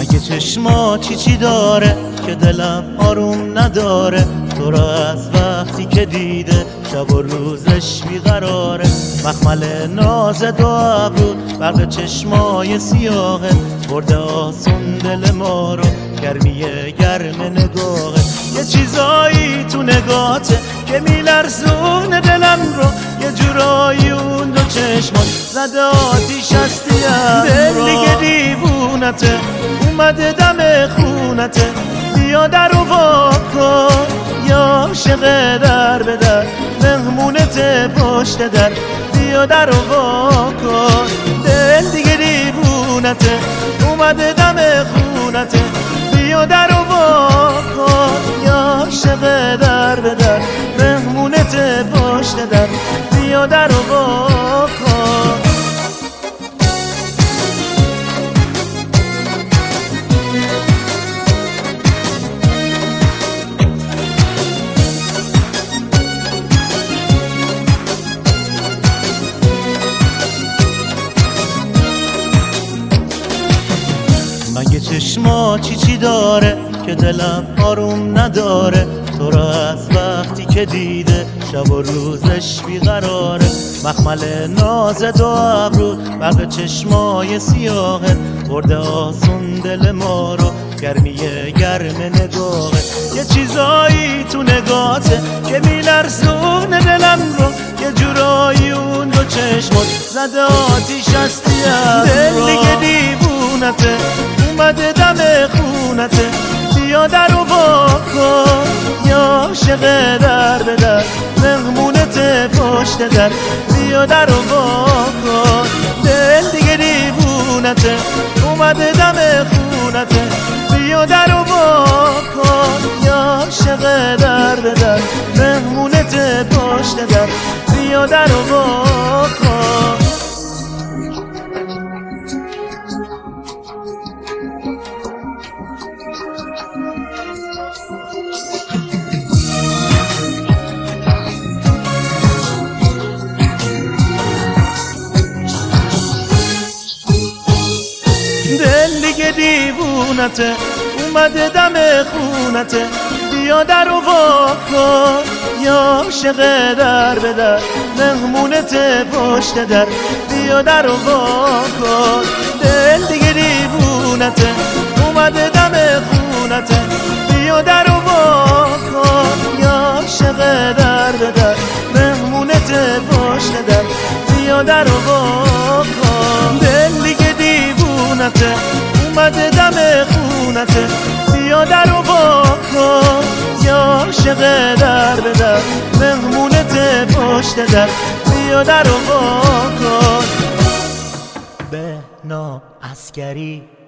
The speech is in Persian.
مگه چشما چی داره که دلم آروم نداره؟ تو را از وقتی که دیده شب و روزش بیقراره. مخمل ناز دو ابرو برق چشمای سیاهه برده آسون دل ما رو گرمی گرم نگاهه. یه چیزایی تو نگاته که میلرزونه دلم رو، یه جورایی اون دو چشمات زده آتیش هستیم. دل دیگه دیوونته اومده دم خونته، بیا در رو واکن یا عاشق در به در مهمونت پشت در. بیا در رو واکن دل دیگه دیوونته اومده دم خونته، بیا در رو واکن یا عاشق در به در مهمونت پشت در. بیا در رو واکن. مگه چشما چی داره که دلم آروم نداره؟ تو را از وقتی که دیده شب و روزش بیقراره. مخمل ناز دو ابرو برق چشمای سیاهت برده آسون دل ما رو گرمی گرم نگاهه. یه چیزایی تو نگاته که میلرزونه دلم رو، یه جورایی اون دو چشمات زده آتیش هستیم. دل دیگه دیوونته اومده دم خونته، بیا در رو واکن یا عاشق در به در مهمونت پشت در. بیا در رو واکن دل دیگه دیوونته اومده دم خونته، بیا در رو واکن یا عاشق در به در مهمونت پشت در. بیا در رو واکن. دل دیگه دیوونته اومده دم خونته، بیا در رو واکن یا عاشق در به در مهمونت پشت در. بیا در رو واکن دل دیگه دیوونته اومده دم خونته، بیا در رو واکن یا عاشق در به در مهمونت پشت در. بیا در رو واکن دل دیگه دیوونته اومده دم خونته، بیا در رو واکن یا عاشق در به در مهمونت پشت در. بیا در رو واکن. بهنام عسکری.